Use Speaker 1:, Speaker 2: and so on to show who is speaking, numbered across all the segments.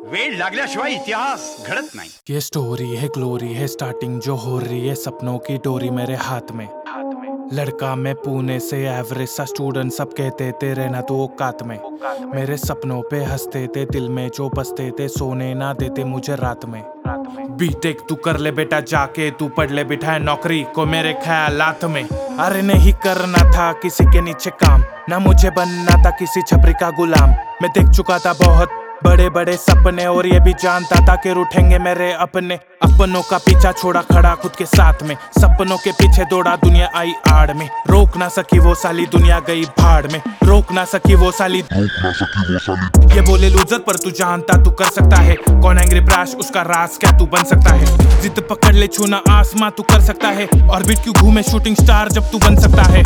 Speaker 1: वेळ लागल्याशिवाय इतिहास घडत नाही।
Speaker 2: ये स्टोरी है ग्लोरी है स्टार्टिंग जो हो रही है सपनों की डोरी मेरे हाथ में। लड़का मैं पुणे से एवरेज सा स्टूडेंट सब कहते थे रहना तो औकात में। मेरे सपनों पे हंसते थे दिल में जो बसते थे सोने ना देते मुझे रात में। बीटेक तू कर ले बेटा जाके तू पढ़ ले बिठाए नौकरी को मेरे ख्यालात में। अरे नहीं करना था किसी के नीचे काम ना मुझे बनना था किसी छपरी का गुलाम। मैं देख चुका था बहुत बड़े बड़े सपने और ये भी जानता था कि रूठेंगे मेरे अपने। अपनों का पीछा छोड़ा खड़ा खुद के साथ में सपनों के पीछे दौड़ा दुनिया आई आड़ में। रोक ना सकी वो साली दुनिया गई भाड़ में। रोक ना सकी वो साली ये बोले लूजर पर तू जानता तू कर सकता है। कौन एंग्री ब्राश उसका राज क्या तू बन सकता है। जिद पकड़ ले छूना आसमां तू कर सकता है। ऑर्बिट क्यों घूमे शूटिंग स्टार जब तू बन सकता है।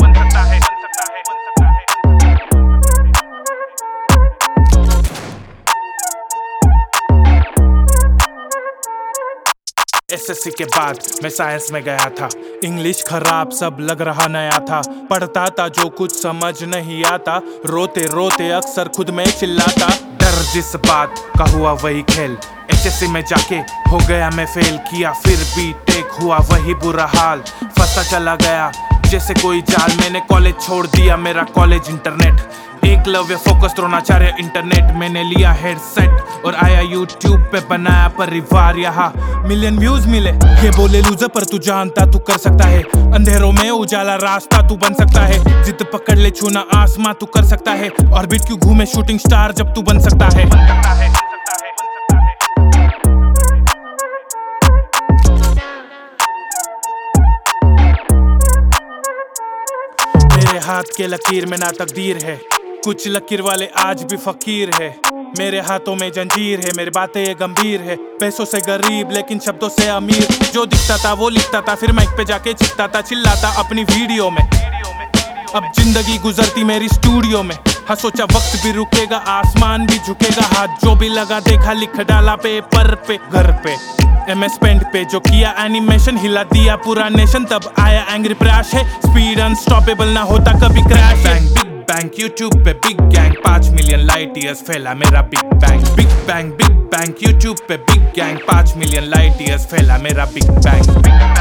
Speaker 2: एसएससी के बाद मैं साइंस में गया था। इंग्लिश खराब सब लग रहा नया था। पढ़ता था जो कुछ समझ नहीं आता। रोते रोते अक्सर खुद में चिल्लाता। डर जिस बात का हुआ वही खेल। एचएससी में जाके हो गया मैं फेल। किया फिर भी टेक हुआ वही बुरा हाल। फंसा चला गया जैसे कोई जाल। मैंने कॉलेज छोड़ दिया मेरा college internet. Eklavya focus Dronacharya internet. मैंने लिया हेडसेट और आया यूट्यूब पे बनाया परिवार। यहाँ मिलियन व्यूज मिले। ये बोले लूजर पर तू जानता तू कर सकता है। अंधेरों में उजाला रास्ता तू बन सकता है। जिद पकड़ ले छूना आसमां तू कर सकता है। ऑर्बिट क्यों घूमे शूटिंग स्टार जब तू बन सकता है। मेरे हाथ के लकीर में ना तकदीर है। कुछ लकीर वाले आज भी फकीर है। मेरे हाथों में जंजीर है। मेरी बातें ये गंभीर है। पैसों से गरीब लेकिन शब्दों से अमीर। जो दिखता था वो लिखता था फिर माइक पे जाके चिखता था चिल्लाता अपनी वीडियो में। अब जिंदगी गुजरती मेरी स्टूडियो में। हाँ सोचा वक्त भी रुकेगा आसमान भी झुकेगा। हाथ जो भी लगा देखा लिख डाला पेपर पे। घर पे MS पेंट पे जो किया एनिमेशन हिला दिया पूरा नेशन। तब आया एंग्री ब्राश है स्पीड अनस्टॉपेबल ना होता कभी क्रैश। बिग बैंग यूट्यूब पे big gang 5 million light years फैला मेरा big bang. Big bang YouTube पे big gang 5 million light years फैला मेरा बिग बैंग।